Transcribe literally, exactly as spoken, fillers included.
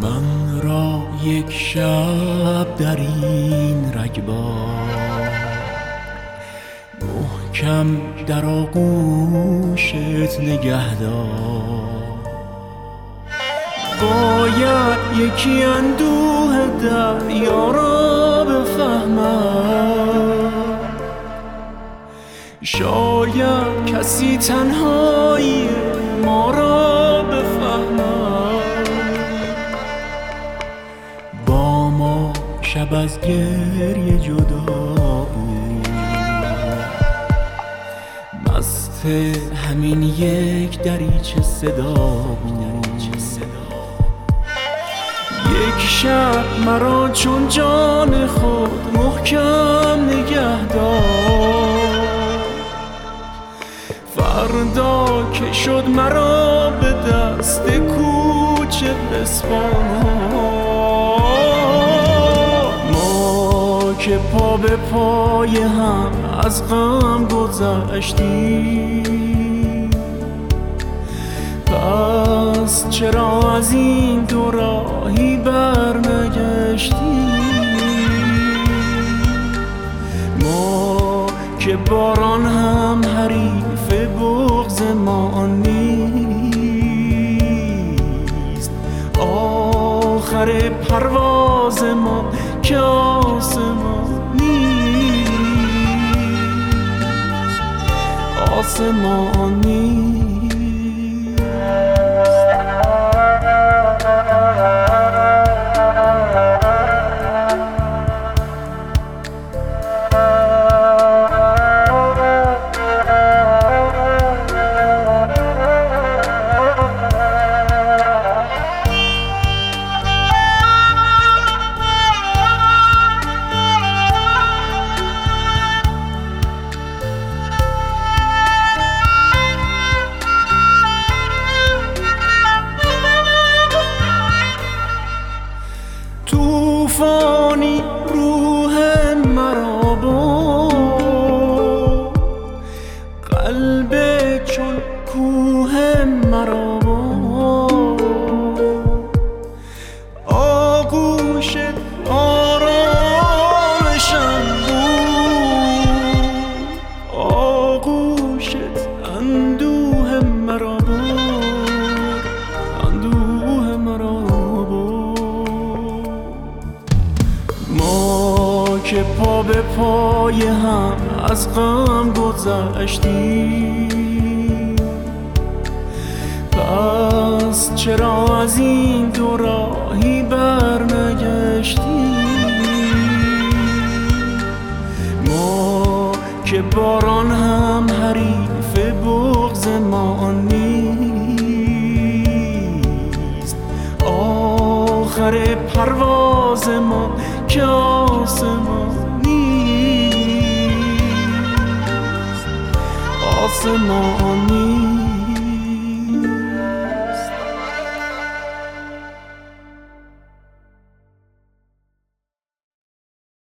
من را یک شب در این رگبار محکم در آغوشت نگهدار. باید یکی اندوه دریا را بفهمد، شاید کسی تنهایی ما را بفهمد. با ما شب از گریه جدا بود، مست همین یک دریچه صدا بود. یک شب مرا چون جان خود محکم نگه دار، فردا که شد مرا به دست کوچه بسپار. ما که پا به پای هم از غم گذشتیم، پس چرا از این دو راهی برنگشتیم؟ ما که باران هم حریف بغض ما نیست، آخر پرواز ما که آسمانی آسمانی. طوفانی روح مرا برد، قلب چون کوه مرا برد. آغوشت آرامشم بود، آغوشت اندوه مرا برد، اندوه مرا برد. ما که پا به پای هم از غم گذشتیم، پس چرا از این دو راهی برنگشتیم؟ ما که باران هم حریف بغض ما نیست، آخر پرواز ما که آسمانی آسمانی.